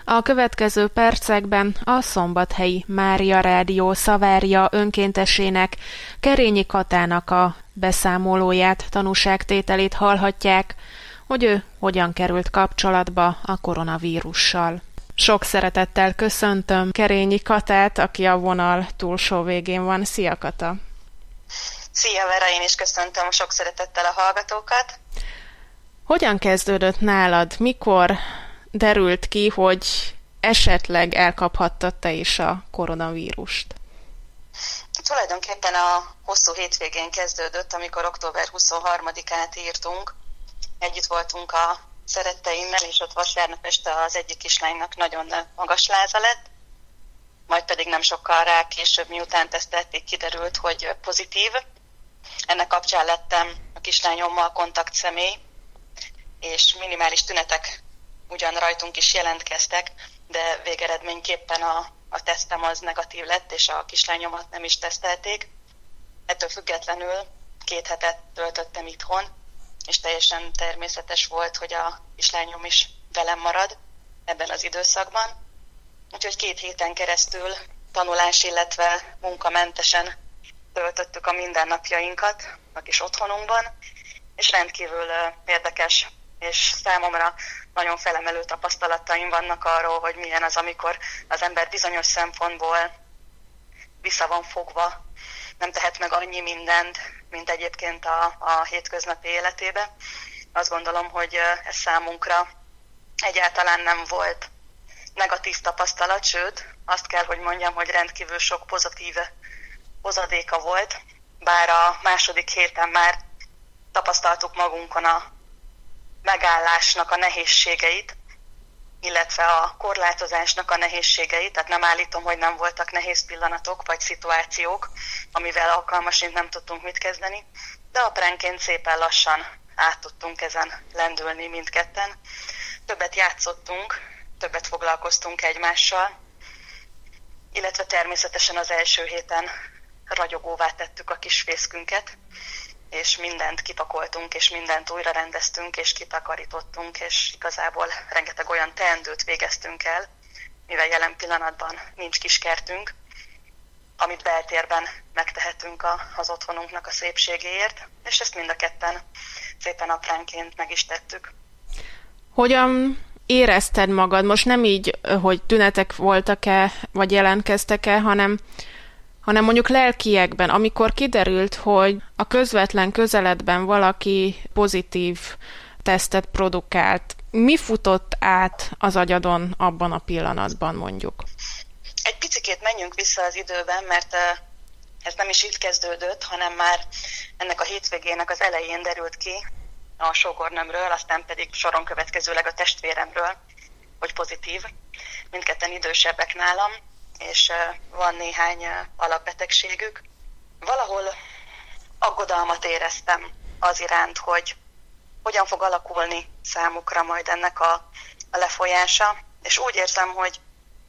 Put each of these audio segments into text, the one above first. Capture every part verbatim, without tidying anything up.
A következő percekben a Szombathelyi Mária Rádió Szavárja önkéntesének, Kerényi Katának a beszámolóját, tanúságtételét hallhatják, hogy ő hogyan került kapcsolatba a koronavírussal. Sok szeretettel köszöntöm Kerényi Katát, aki a vonal túlsó végén van. Szia, Kata! Szia, Vera, én is köszöntöm sok szeretettel a hallgatókat. Hogyan kezdődött nálad? Mikor derült ki, hogy esetleg elkaphattad te is a koronavírust? Tulajdonképpen a hosszú hétvégén kezdődött, amikor október huszonharmadikát írtunk. Együtt voltunk a szeretteimmel, és ott vasárnap este az egyik kislánynak nagyon magas láza lett, majd pedig nem sokkal rá később, miután tesztelték, kiderült, hogy pozitív. Ennek kapcsán lettem a kislányommal kontaktszemély, és minimális tünetek ugyan rajtunk is jelentkeztek, de végeredményképpen a, a tesztem az negatív lett, és a kislányomat nem is tesztelték. Ettől függetlenül két hetet töltöttem itthon, és teljesen természetes volt, hogy a kislányom is velem marad ebben az időszakban. Úgyhogy két héten keresztül tanulás, illetve munkamentesen töltöttük a mindennapjainkat a kis otthonunkban, és rendkívül érdekes és számomra nagyon felemelő tapasztalataim vannak arról, hogy milyen az, amikor az ember bizonyos szempontból vissza van fogva, nem tehet meg annyi mindent, mint egyébként a, a hétköznapi életébe. Azt gondolom, hogy ez számunkra egyáltalán nem volt negatív tapasztalat, sőt, azt kell, hogy mondjam, hogy rendkívül sok pozitív hozadéka volt, bár a második héten már tapasztaltuk magunkon a megállásnak a nehézségeit, illetve a korlátozásnak a nehézségeit, tehát nem állítom, hogy nem voltak nehéz pillanatok vagy szituációk, amivel alkalmasint nem tudtunk mit kezdeni, de apránként szépen lassan át tudtunk ezen lendülni mindketten. Többet játszottunk, többet foglalkoztunk egymással, illetve természetesen az első héten ragyogóvá tettük a kis fészkünket, és mindent kipakoltunk, és mindent újra rendeztünk, és kitakarítottunk, és igazából rengeteg olyan teendőt végeztünk el, mivel jelen pillanatban nincs kiskertünk, amit beltérben megtehetünk a, az otthonunknak a szépségéért, és ezt mind a ketten szépen apránként meg is tettük. Hogyan érezted magad? Most nem így, hogy tünetek voltak-e, vagy jelentkeztek-e, hanem hanem mondjuk lelkiekben, amikor kiderült, hogy a közvetlen közeledben valaki pozitív tesztet produkált, mi futott át az agyadon abban a pillanatban mondjuk? Egy picikét menjünk vissza az időben, mert ez nem is itt kezdődött, hanem már ennek a hétvégének az elején derült ki a sógornőmről, aztán pedig soron következőleg a testvéremről, hogy pozitív. Mindketten idősebbek nálam, és van néhány alapbetegségük. Valahol aggodalmat éreztem az iránt, hogy hogyan fog alakulni számukra majd ennek a, a lefolyása, és úgy érzem, hogy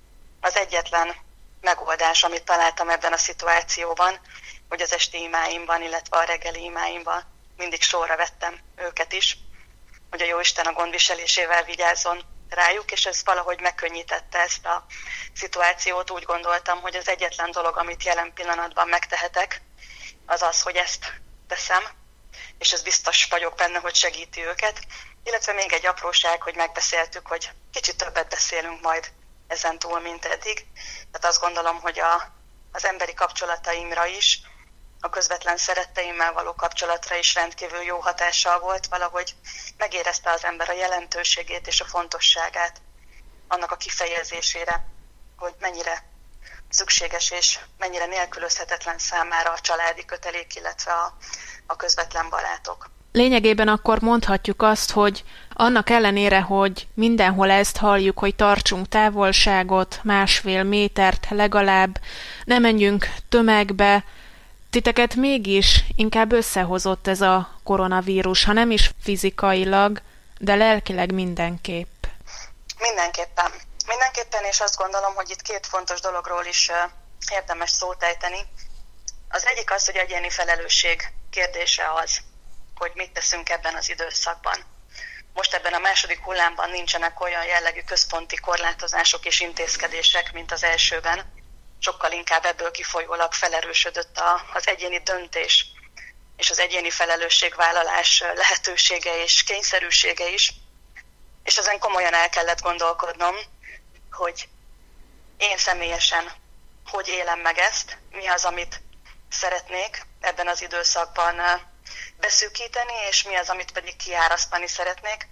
az egyetlen megoldás, amit találtam ebben a szituációban, hogy az esti imáimban, illetve a reggeli imáimban mindig sorra vettem őket is, hogy a Jóisten a gondviselésével vigyázzon rájuk, és ez valahogy megkönnyítette ezt a szituációt. Úgy gondoltam, hogy az egyetlen dolog, amit jelen pillanatban megtehetek, az az, hogy ezt teszem, és ez biztos vagyok benne, hogy segíti őket. Illetve még egy apróság, hogy megbeszéltük, hogy kicsit többet beszélünk majd ezen túl, mint eddig. Tehát azt gondolom, hogy a, az emberi kapcsolataimra is, a közvetlen szeretteimmel való kapcsolatra is rendkívül jó hatással volt, valahogy megérezte az ember a jelentőségét és a fontosságát annak a kifejezésére, hogy mennyire szükséges és mennyire nélkülözhetetlen számára a családi kötelék, illetve a, a közvetlen barátok. Lényegében akkor mondhatjuk azt, hogy annak ellenére, hogy mindenhol ezt halljuk, hogy tartsunk távolságot, másfél métert legalább, ne menjünk tömegbe, titeket mégis inkább összehozott ez a koronavírus, ha nem is fizikailag, de lelkileg mindenképp. Mindenképpen. Mindenképpen, és azt gondolom, hogy itt két fontos dologról is érdemes szót ejteni. Az egyik az, hogy egyéni felelősség kérdése az, hogy mit teszünk ebben az időszakban. most ebben a második hullámban nincsenek olyan jellegű központi korlátozások és intézkedések, mint az elsőben. Sokkal inkább ebből kifolyólag felerősödött az egyéni döntés és az egyéni felelősségvállalás lehetősége és kényszerűsége is. És ezen komolyan el kellett gondolkodnom, hogy én személyesen hogy élem meg ezt, mi az, amit szeretnék ebben az időszakban beszűkíteni, és mi az, amit pedig kiárasztani szeretnék.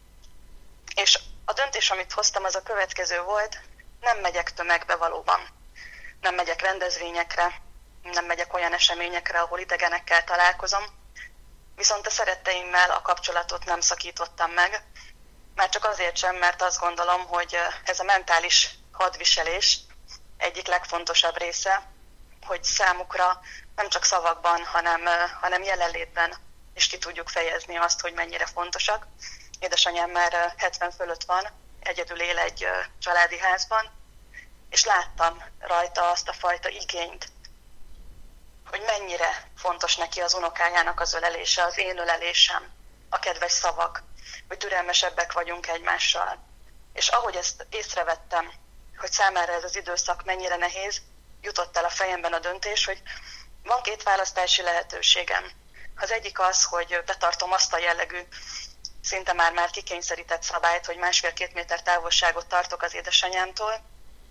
És a döntés, amit hoztam, az a következő volt, nem megyek tömegbe valóban. Nem megyek rendezvényekre, nem megyek olyan eseményekre, ahol idegenekkel találkozom, viszont a szeretteimmel a kapcsolatot nem szakítottam meg, már csak azért sem, mert azt gondolom, hogy ez a mentális hadviselés egyik legfontosabb része, hogy számukra nem csak szavakban, hanem, hanem jelenlétben is ki tudjuk fejezni azt, hogy mennyire fontosak. Édesanyám már hetven fölött van, egyedül él egy családi házban, és láttam rajta azt a fajta igényt, hogy mennyire fontos neki az unokájának az ölelése, az én ölelésem, a kedves szavak, hogy türelmesebbek vagyunk egymással. És ahogy ezt észrevettem, hogy számára ez az időszak mennyire nehéz, jutott el a fejemben a döntés, hogy van két választási lehetőségem. Az egyik az, hogy betartom azt a jellegű, szinte már-már kikényszerített szabályt, hogy másfél-két méter távolságot tartok az édesanyámtól.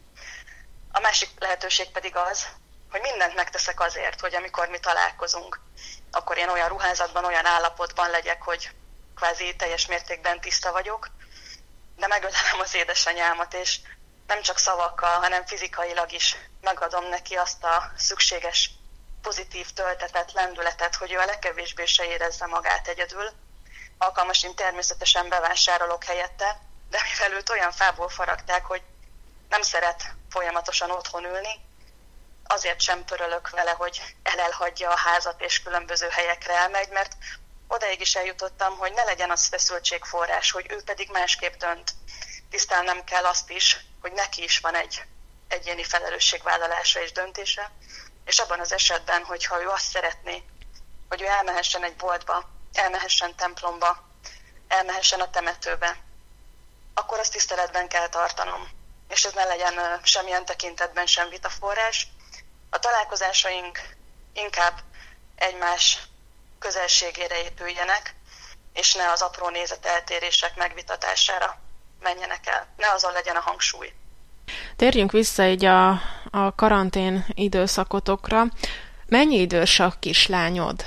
A másik lehetőség pedig az, hogy mindent megteszek azért, hogy amikor mi találkozunk, akkor én olyan ruházatban, olyan állapotban legyek, hogy kvázi teljes mértékben tiszta vagyok, de megölelem az édesanyámat, és nem csak szavakkal, hanem fizikailag is megadom neki azt a szükséges, pozitív töltetet, lendületet, hogy ő a legkevésbé se érezze magát egyedül. Alkalmasint természetesen bevásárolok helyette, de mivel őt olyan fából faragták, hogy nem szeret folyamatosan otthon ülni, azért sem pörölök vele, hogy elelhagyja a házat és különböző helyekre elmegy, mert odaig is eljutottam, hogy ne legyen az feszültségforrás, hogy ő pedig másképp dönt. Tisztelnem kell azt is, hogy neki is van egy egyéni felelősségvállalása és döntése, és abban az esetben, hogyha ő azt szeretné, hogy ő elmehessen egy boltba, elmehessen templomba, elmehessen a temetőbe, akkor azt tiszteletben kell tartanom. És ez ne legyen semmilyen tekintetben sem vitaforrás. A találkozásaink inkább egymás közelségére épüljenek, és ne az apró nézeteltérések megvitatására menjenek el. Ne azon legyen a hangsúly. Térjünk vissza így a, a karantén időszakotokra. Mennyi idős a kislányod?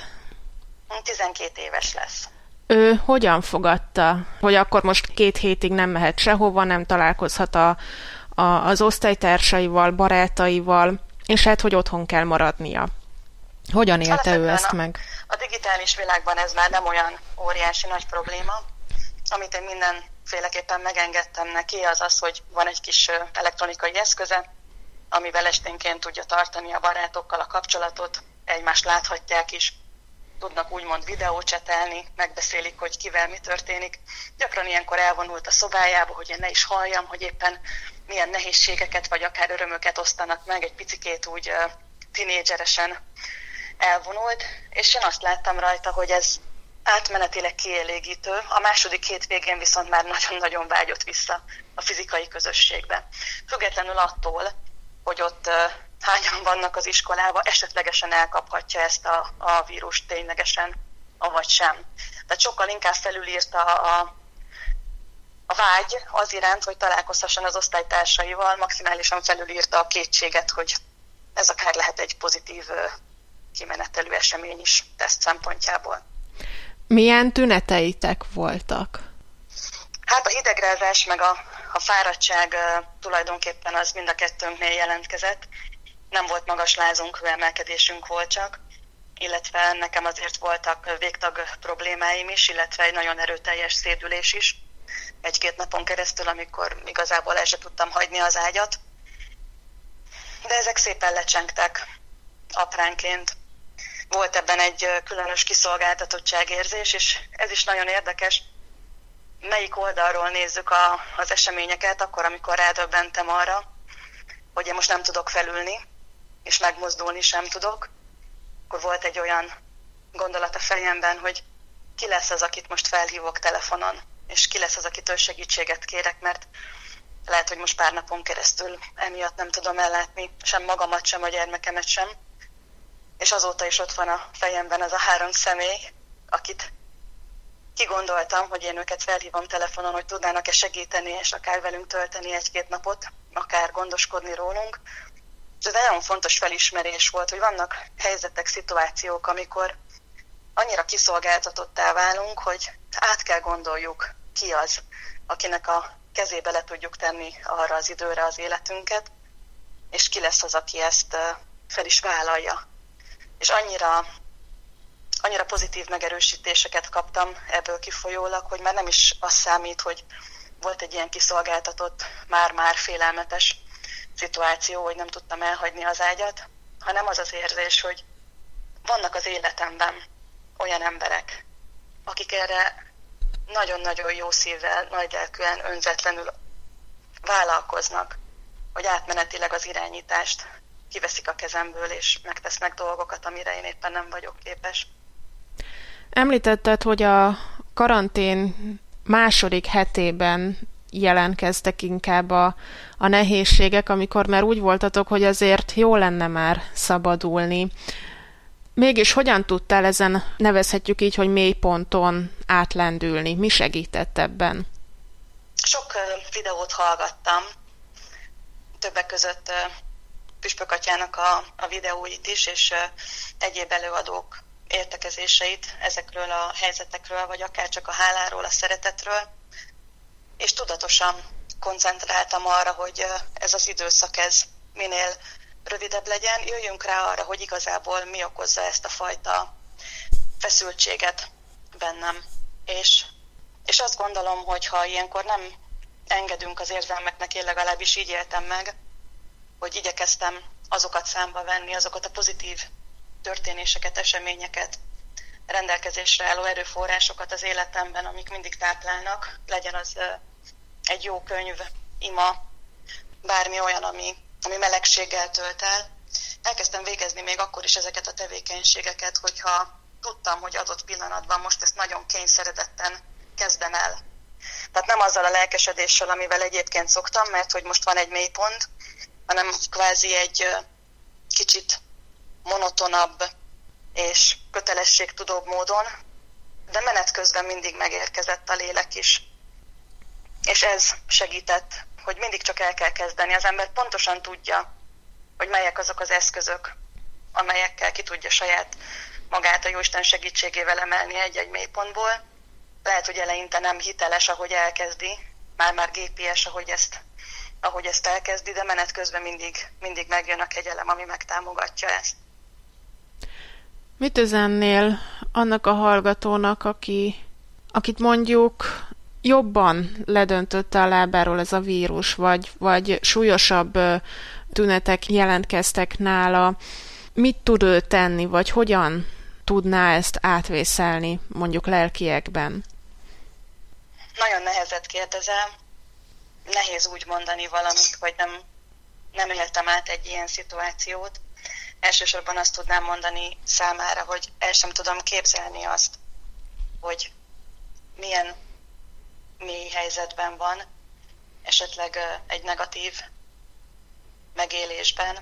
tizenkét éves lesz. Ő hogyan fogadta, hogy akkor most két hétig nem mehet sehova, nem találkozhat a, a, az osztálytársaival, barátaival, és hát, hogy otthon kell maradnia? Hogyan élte ő ezt a, meg? A digitális világban ez már nem olyan óriási nagy probléma. Amit én mindenféleképpen megengedtem neki, az az, hogy van egy kis elektronikai eszköze, amivel esténként tudja tartani a barátokkal a kapcsolatot, egymást láthatják is, tudnak úgymond videócsetelni, megbeszélik, hogy kivel mi történik. Gyakran ilyenkor elvonult a szobájába, hogy én ne is halljam, hogy éppen milyen nehézségeket vagy akár örömöket osztanak meg, egy picikét úgy uh, tinédzseresen elvonult, és én azt láttam rajta, hogy ez átmenetileg kielégítő. A második hétvégén viszont már nagyon-nagyon vágyott vissza a fizikai közösségbe. Függetlenül attól, hogy ott uh, hányan vannak az iskolában, esetlegesen elkaphatja ezt a, a vírust ténylegesen, avagy sem. Tehát sokkal inkább felülírta a, a vágy az iránt, hogy találkozhasson az osztálytársaival, maximálisan felülírta a kétséget, hogy ez akár lehet egy pozitív kimenetelő esemény is teszt szempontjából. Milyen tüneteitek voltak? Hát a hidegrázás meg a, a fáradtság tulajdonképpen az mind a kettőnknél jelentkezett. Nem volt magas lázunk, hőemelkedésünk volt csak, illetve nekem azért voltak végtag problémáim is, illetve egy nagyon erőteljes szédülés is. Egy-két napon keresztül, amikor igazából el sem tudtam hagyni az ágyat. De ezek szépen lecsengtek apránként. Volt ebben egy különös kiszolgáltatottságérzés, és ez is nagyon érdekes, melyik oldalról nézzük a, az eseményeket, akkor, amikor rádöbbentem arra, hogy én most nem tudok felülni, és megmozdulni sem tudok, akkor volt egy olyan gondolat a fejemben, hogy ki lesz az, akit most felhívok telefonon. és ki lesz az, akitől segítséget kérek, mert lehet, hogy most pár napon keresztül emiatt nem tudom ellátni sem magamat, sem a gyermekemet sem. És azóta is ott van a fejemben az a három személy, akit kigondoltam, hogy én őket felhívom telefonon, hogy tudnának-e segíteni, és akár velünk tölteni egy-két napot, akár gondoskodni rólunk. És ez egy nagyon fontos felismerés volt, hogy vannak helyzetek, szituációk, amikor annyira kiszolgáltatottá válunk, hogy át kell gondoljuk, ki az, akinek a kezébe le tudjuk tenni arra az időre az életünket, és ki lesz az, aki ezt fel is vállalja. És annyira, annyira pozitív megerősítéseket kaptam ebből kifolyólag, hogy már nem is az számít, hogy volt egy ilyen kiszolgáltatott, már-már félelmetes szituáció, hogy nem tudtam elhagyni az ágyat, hanem az az érzés, hogy vannak az életemben olyan emberek, akik erre nagyon-nagyon jó szívvel, nagy lelkűen, önzetlenül vállalkoznak, hogy átmenetileg az irányítást kiveszik a kezemből, és megtesznek dolgokat, amire én éppen nem vagyok képes. Említetted, hogy a karantén második hetében jelentkeztek inkább a, a nehézségek, amikor már úgy voltatok, hogy azért jó lenne már szabadulni. Mégis hogyan tudtál ezen, nevezhetjük így, hogy mélyponton átlendülni? Mi segített ebben? Sok videót hallgattam, többek között Püspök atyának a, a videóit is, és egyéb előadók értekezéseit ezekről a helyzetekről, vagy akár csak a háláról, a szeretetről, és tudatosan koncentráltam arra, hogy ez az időszak ez minél rövidebb legyen, jöjjünk rá arra, hogy igazából mi okozza ezt a fajta feszültséget bennem. És, és azt gondolom, hogy ha ilyenkor nem engedünk az érzelmeknek, én legalábbis így éltem meg, hogy igyekeztem azokat számba venni, azokat a pozitív történéseket, eseményeket, rendelkezésre álló erőforrásokat az életemben, amik mindig táplálnak, legyen az egy jó könyv, ima, bármi olyan, ami, ami melegséggel tölt el. Elkezdtem végezni még akkor is ezeket a tevékenységeket, hogyha tudtam, hogy adott pillanatban most ezt nagyon kényszeredetten kezdem el. Tehát nem azzal a lelkesedéssel, amivel egyébként szoktam, mert hogy most van egy mélypont, hanem kvázi egy kicsit monotonabb és kötelességtudóbb módon, de menet közben mindig megérkezett a lélek is. És ez segített, hogy mindig csak el kell kezdeni. Az ember pontosan tudja, hogy melyek azok az eszközök, amelyekkel ki tudja saját magát a Jóisten segítségével emelni egy-egy mélypontból. Lehet, hogy eleinte nem hiteles, ahogy elkezdi, már-már gépies, ahogy ezt, ahogy ezt elkezdi, de menet közben mindig, mindig megjön a kegyelem, ami megtámogatja ezt. Mit üzennél annak a hallgatónak, aki, akit mondjuk jobban ledöntötte a lábáról ez a vírus, vagy, vagy súlyosabb tünetek jelentkeztek nála, mit tud ő tenni, vagy hogyan tudná ezt átvészelni, mondjuk lelkiekben? Nagyon nehezet kérdezem. Nehéz úgy mondani valamit, hogy nem, nem éltem át egy ilyen szituációt. Elsősorban azt tudnám mondani számára, hogy el sem tudom képzelni azt, hogy milyen mély helyzetben van, esetleg egy negatív megélésben.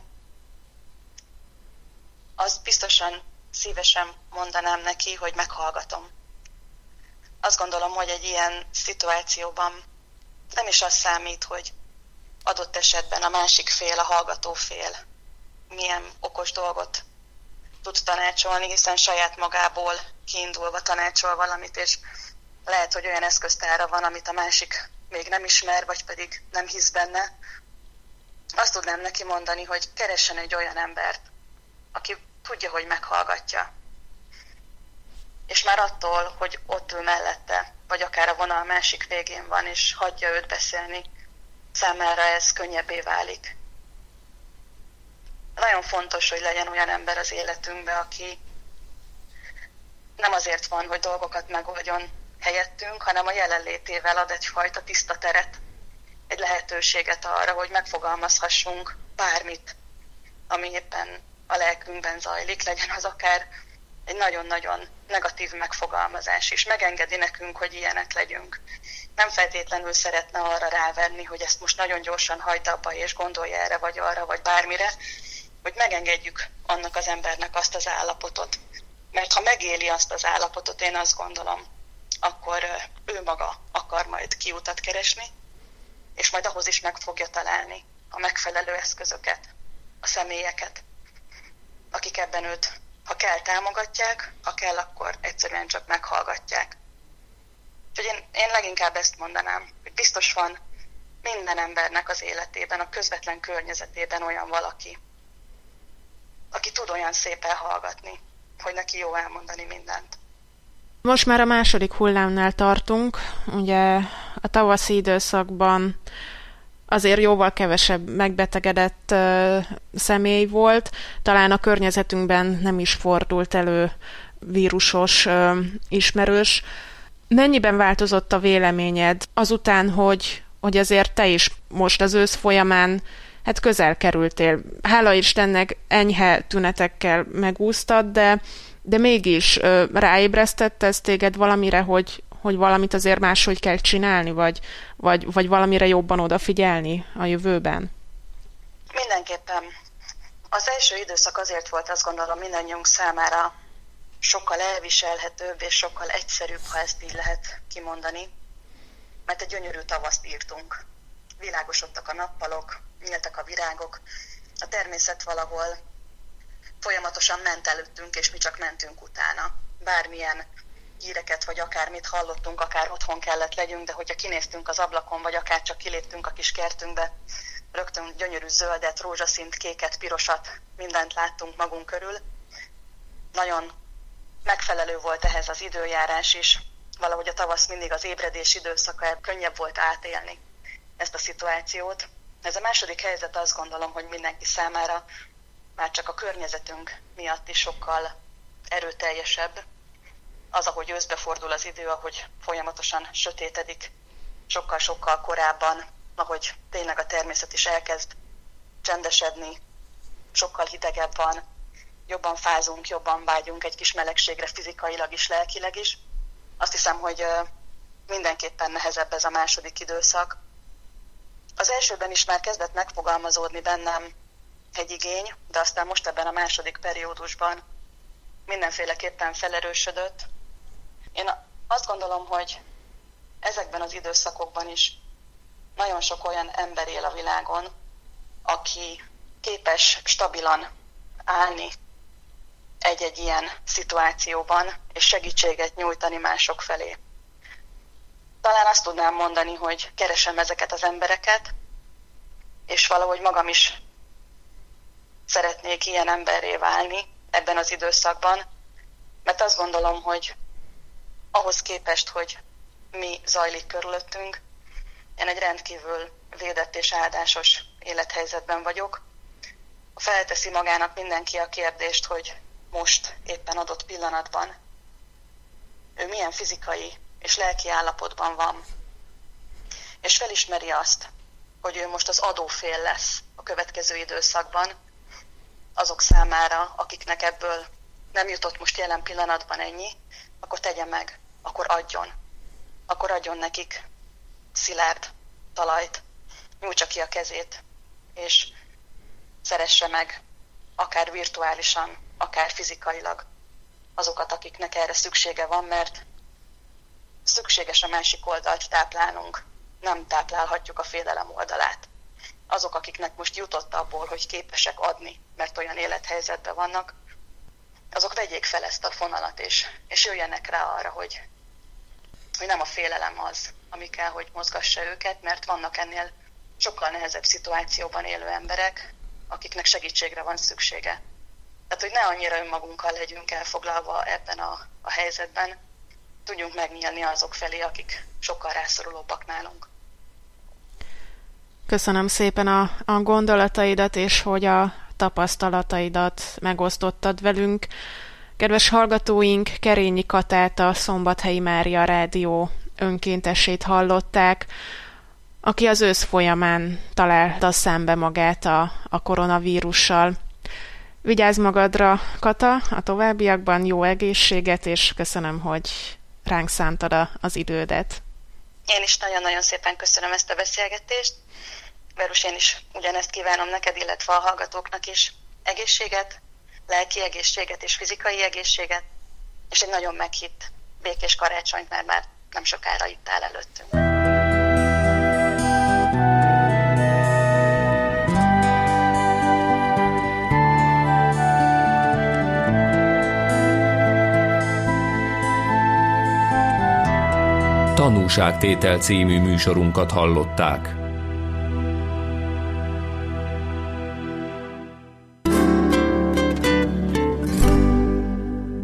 Azt biztosan szívesen mondanám neki, hogy meghallgatom. Azt gondolom, hogy egy ilyen szituációban nem is az számít, hogy adott esetben a másik fél, a hallgató fél milyen okos dolgot tud tanácsolni, hiszen saját magából kiindulva tanácsol valamit, és lehet, hogy olyan eszköztára van, amit a másik még nem ismer, vagy pedig nem hisz benne. Azt tudnám neki mondani, hogy keressen egy olyan embert, aki tudja, hogy meghallgatja. És már attól, hogy ott ül mellette, vagy akár a vonal másik végén van, és hagyja őt beszélni, számára ez könnyebbé válik. Nagyon fontos, hogy legyen olyan ember az életünkben, aki nem azért van, hogy dolgokat megoldjon helyettünk, hanem a jelenlétével ad egyfajta tiszta teret, egy lehetőséget arra, hogy megfogalmazhassunk bármit, ami éppen a lelkünkben zajlik, legyen az akár egy nagyon-nagyon negatív megfogalmazás is. Megengedi nekünk, hogy ilyenek legyünk. Nem feltétlenül szeretne arra rávenni, hogy ezt most nagyon gyorsan hagyd abba, és gondolja erre, vagy arra, vagy bármire, hogy megengedjük annak az embernek azt az állapotot. Mert ha megéli azt az állapotot, én azt gondolom, akkor ő maga akar majd kiutat keresni, és majd ahhoz is meg fogja találni a megfelelő eszközöket, a személyeket, akik ebben őt, ha kell, támogatják, ha kell, akkor egyszerűen csak meghallgatják. Úgyhogy én, én leginkább ezt mondanám, hogy biztos van minden embernek az életében, a közvetlen környezetében olyan valaki, aki tud olyan szépen hallgatni, hogy neki jó elmondani mindent. Most már a második hullámnál tartunk, ugye a tavaszi időszakban azért jóval kevesebb megbetegedett uh, személy volt, talán a környezetünkben nem is fordult elő vírusos uh, ismerős. Mennyiben változott a véleményed azután, hogy, hogy azért te is most az ősz folyamán hát közel kerültél? Hála Istennek enyhe tünetekkel megúsztad, de, de mégis uh, ráébresztett ez téged valamire, hogy, hogy valamit azért máshogy kell csinálni, vagy, vagy, vagy valamire jobban odafigyelni a jövőben? Mindenképpen. Az első időszak azért volt, azt gondolom, mindannyiunk számára sokkal elviselhetőbb és sokkal egyszerűbb, ha ezt így lehet kimondani, mert egy gyönyörű tavaszt írtunk. Világosodtak a nappalok, nyíltak a virágok, a természet valahol folyamatosan ment előttünk, és mi csak mentünk utána. Bármilyen híreket, vagy akármit hallottunk, akár otthon kellett legyünk, de hogyha kinéztünk az ablakon, vagy akár csak kiléptünk a kis kertünkbe, rögtön gyönyörű zöldet, rózsaszínt, kéket, pirosat, mindent láttunk magunk körül. Nagyon megfelelő volt ehhez az időjárás is. Valahogy a tavasz mindig az ébredés időszaka, könnyebb volt átélni ezt a szituációt. Ez a második helyzet, azt gondolom, hogy mindenki számára már csak a környezetünk miatt is sokkal erőteljesebb. Az, ahogy őszbe fordul az idő, ahogy folyamatosan sötétedik, sokkal-sokkal korábban, ahogy tényleg a természet is elkezd csendesedni, sokkal hidegebb van, jobban fázunk, jobban vágyunk egy kis melegségre fizikailag is, lelkileg is. Azt hiszem, hogy mindenképpen nehezebb ez a második időszak. Az elsőben is már kezdett megfogalmazódni bennem egy igény, de aztán most ebben a második periódusban mindenféleképpen felerősödött. Én azt gondolom, hogy ezekben az időszakokban is nagyon sok olyan ember él a világon, aki képes stabilan állni egy-egy ilyen szituációban, és segítséget nyújtani mások felé. Talán azt tudnám mondani, hogy keresem ezeket az embereket, és valahogy magam is szeretnék ilyen emberré válni ebben az időszakban, mert azt gondolom, hogy ahhoz képest, hogy mi zajlik körülöttünk, én egy rendkívül védett és áldásos élethelyzetben vagyok. Felteszi magának mindenki a kérdést, hogy most, éppen adott pillanatban ő milyen fizikai és lelki állapotban van, és felismeri azt, hogy ő most az adófél lesz a következő időszakban, azok számára, akiknek ebből nem jutott most jelen pillanatban ennyi, akkor tegye meg, akkor adjon. Akkor adjon nekik szilárd talajt, nyújtsa ki a kezét, és szeresse meg, akár virtuálisan, akár fizikailag azokat, akiknek erre szüksége van, mert szükséges a másik oldalt táplálnunk, nem táplálhatjuk a félelem oldalát. Azok, akiknek most jutott abból, hogy képesek adni, mert olyan élethelyzetben vannak, azok vegyék fel ezt a fonalat, és, és jöjjenek rá arra, hogy, hogy nem a félelem az, ami kell, hogy mozgassa őket, mert vannak ennél sokkal nehezebb szituációban élő emberek, akiknek segítségre van szüksége. Tehát, hogy ne annyira önmagunkkal legyünk elfoglalva ebben a, a helyzetben, tudjunk megnyílni azok felé, akik sokkal rászorulóbbak nálunk. Köszönöm szépen a, a gondolataidat, és hogy a tapasztalataidat megosztottad velünk. Kedves hallgatóink, Kerényi Katát, a Szombathelyi Mária Rádió önkéntesét hallották, aki az ősz folyamán találta szembe magát a, a koronavírussal. Vigyázz magadra, Kata, a továbbiakban jó egészséget, és köszönöm, hogy ránk szántad az idődet. Én is nagyon-nagyon szépen köszönöm ezt a beszélgetést. Verus, én is ugyanezt kívánom neked, illetve a hallgatóknak is. Egészséget, lelki egészséget és fizikai egészséget, és egy nagyon meghitt békés karácsonyt, mert már nem sokára itt áll előttünk. Tanúságtétel című műsorunkat hallották.